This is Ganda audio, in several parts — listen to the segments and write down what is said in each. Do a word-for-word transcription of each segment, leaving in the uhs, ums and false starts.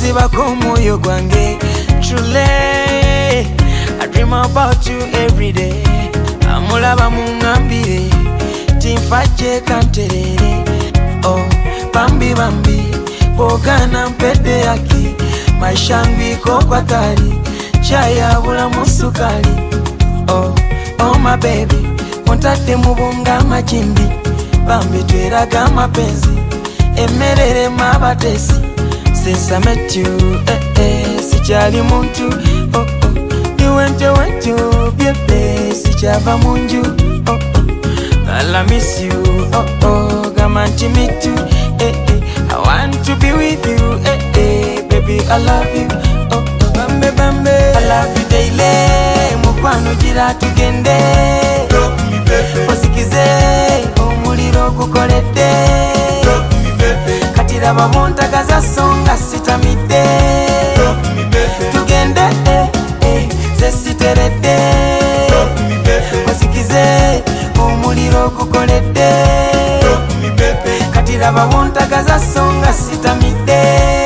sibako omwoyo gwange. Truly, I dream about you every day. Amulaba mungambire timfaje kanterere. Oh, bambi bambi bogana mpede yaki. Maisha ngwiko kwa tari chaya bula musukali. Oh, oh my baby kontate mubunga majimbi. Bambi tweraga mapenzi emerere mabatesi. Since I met you, eh eh, sichali muntu. Oh oh, you went to went to be a place, sichava munju. Oh oh, I miss you. Oh oh, gamanchi me too. Eh eh, I want to be with you. Eh eh, baby I love you. Oh oh, bambe bambe, I love you daily. Mukwano jira tugende. Love me baby. Osikize, omuliro gukolede. Love me baby. Katira bamuntagaza songa sitamide. Love me baby. Tugende eh eh, zesiterede. Love me baby. Osikize, omuliro gukolede. Love me baby. Katira bamuntagaza songa sitamide.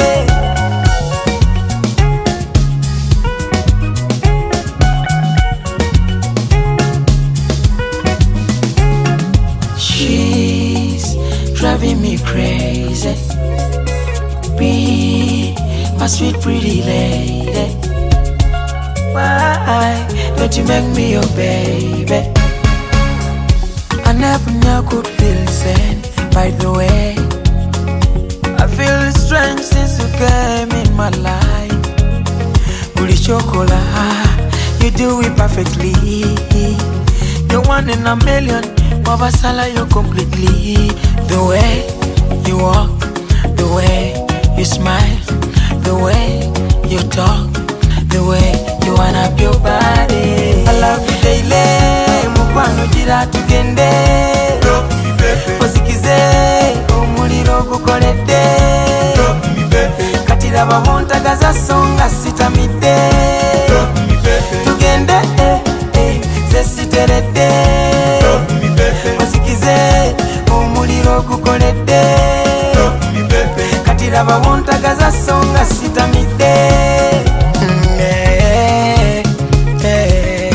She's driving me crazy. Be my sweet pretty lady. Why don't you make me your baby? I never knew I could feel the same. By the way, I feel strange since you came in my life. Uli chocola, you do it perfectly. You're one in a million. Mabasala you completely. The way you walk, the way you smile, the way you talk, the way you wind up your body. I love you daily. Mukwano jira tugende. Love me baby. Osikize, omuliro gukolede. Love me baby. Katira bamuntagaza songa sitamide. Love me baby. Tugende eh eh, zesiterede. Love me baby. Osikize, omuliro gukolede. Love me baby. Katira bamuntagaza songa sitamide. Mm, eh, eh.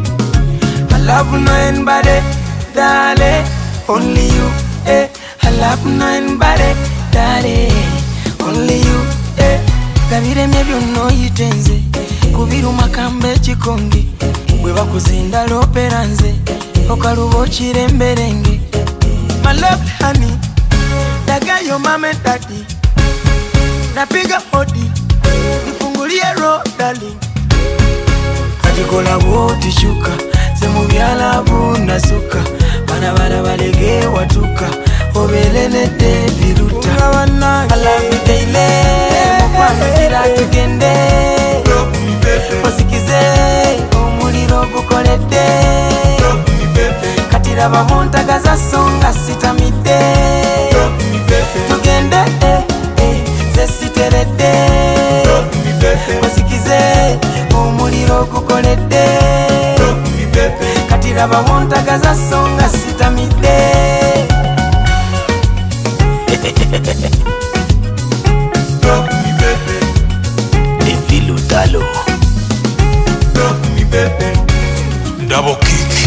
I love no anybody, darling, only you. Eh, I love no anybody, darling, only you. Eh, gabire maybe you know you tenze. Kubiru makambe chikongi. Bweba kuzinda loperanze. Okalubo chiremberenge. My love honey, daga yo mama and daddy. Napiga hodi, nifungulie roho darling. Ajikola woti shuka, semu byala bunda suka. Bana bana balege watuka, obelene de viruta. I love you daily, mukwano jira tugende. Love me baby. Osikize, omuliro gukolede. Love me baby. Katira bamuntagaza songa sitamide. Love me baby. Tugende eh eh, zesiterede. Love me baby. Osikize, omuliro gukolede. Love me baby. Katira bamuntagaza songa sitamide. Love me baby. Evilutalo. Love me baby. Double kick.